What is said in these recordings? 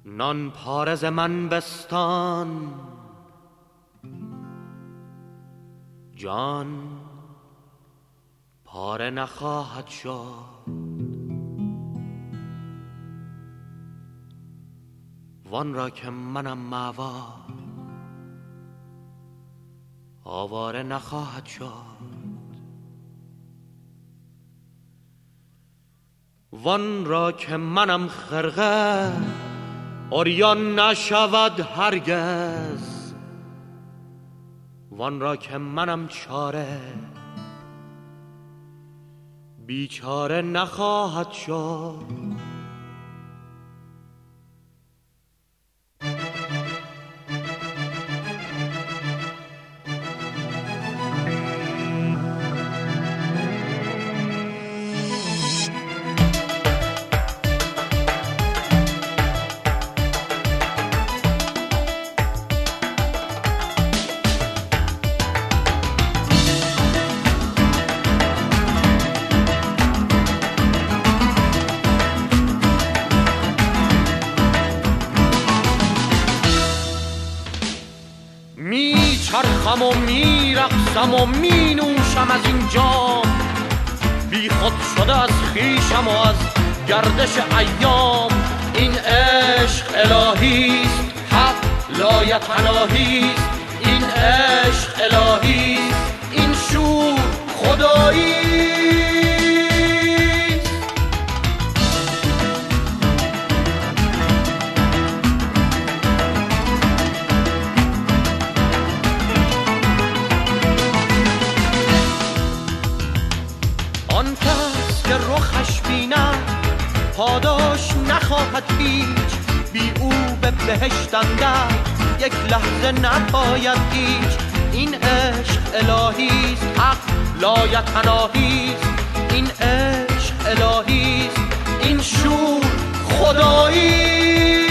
نان پاره ز من بستان، جان پاره نخواهد شد. وان را که منم مأوا آواره نخواهد شد. وان را که منم خرقه عریان نشود هرگز. وان را که منم چاره بیچاره نخواهد شد. میچرخم و میرقصم و مینوشم از این جام، بی خود شده از خویشم و از گردش ایام. این عشق الهیست، حق لایتناهیست. این عشق الهیست، این شور خداییست. آن کس که رخش بینم پاداش نخواهد هیچ، بی او به بهشت اندر یک لحظه نپاید هیچ. این عشق الهیست، حق لایتناهیست. این عشق الهیست، این شور خداییست.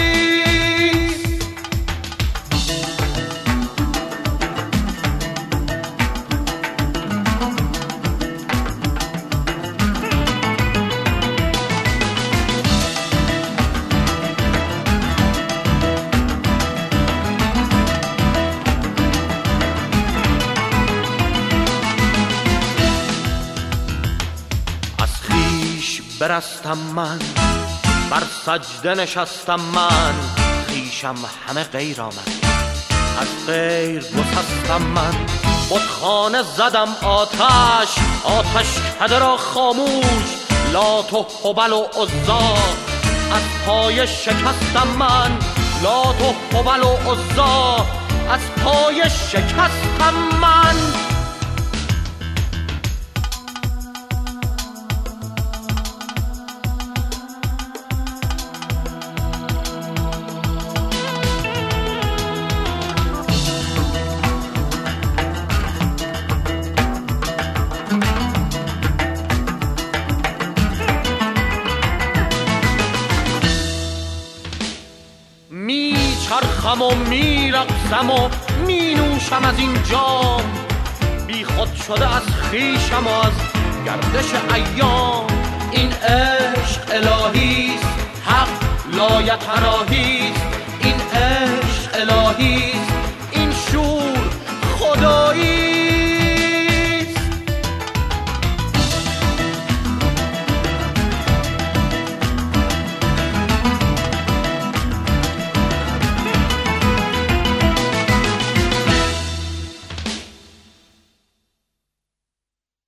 برستم من، بر سجده نشستم من، خویشم همه غیر آمد، از غیر گسستم من. بتخانه زدم آتش، آتش کده را خاموش، لات و هبل و عزا از پای شکستم من. لات و هبل و عزا از پای شکستم من. میچرخم و میرقصم و مینوشم از این جام، بی خود شده از خویشم و از گردش ایام. این عشق الهیست، حق لایتناهیست. این عشق الهیست،